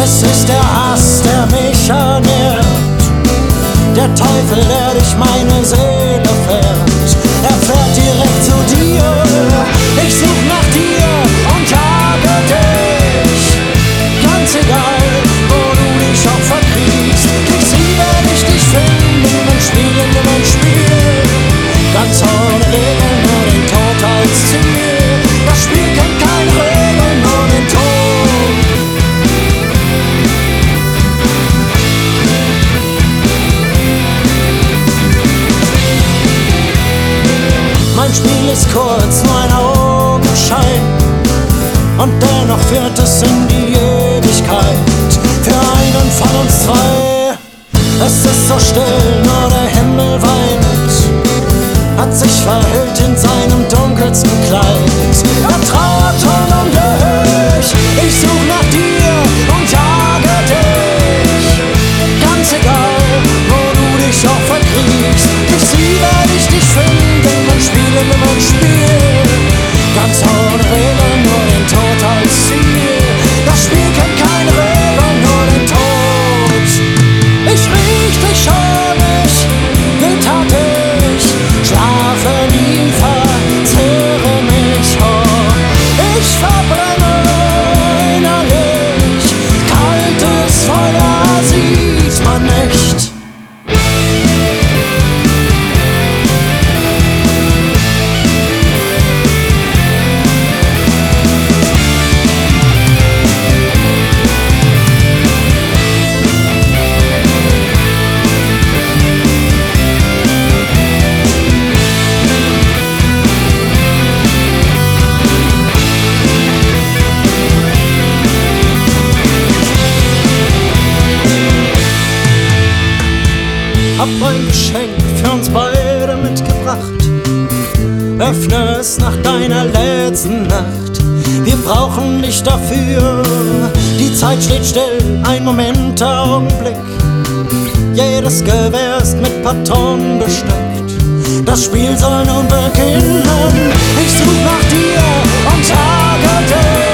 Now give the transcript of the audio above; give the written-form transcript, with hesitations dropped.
Es ist der Hass, der mich ernährt, der Teufel, der durch meine Seele fährt. Er fährt direkt zu dir, ich such nach dir und jage dich. Ganz egal, wo du dich auch verkriechst, sie werde ich dich finden, im Spiel, im Spiel. Ganz ohne Regeln, nur den Tod als Ziel. Das Spiel kennt keine Regeln, nur den Tod. Mein Spiel ist kurz, nur ein Augenschein, und dennoch führt es in die Ewigkeit. Für einen von uns zwei, es ist so still, nur der Himmel weint, hat sich verhüllt in seinem dunkelsten Kleid. Er trauert unumgehört, ich such nach dir und jage dich. Ganz egal, wo du dich auch verkriechst, sie werde ich dich finden, mein Spiel, mein Spiel. Ganz ohne Regeln, nur den Tod als Ziel. Das Spiel kennt keine Regeln, nur den Tod. Ich riech dich, schau mich, getat ich, schlafe nie, verzehre mich, oh. Ich verbrenne innerlich, kaltes Feuer sieht man nicht. Hab ein Geschenk für uns beide mitgebracht. Öffne es nach deiner letzten Nacht. Wir brauchen dich dafür. Die Zeit steht still, ein Moment, Augenblick. Jedes Gewehr ist mit Patronen besteckt. Das Spiel soll nun beginnen. Ich such nach dir und jage dich.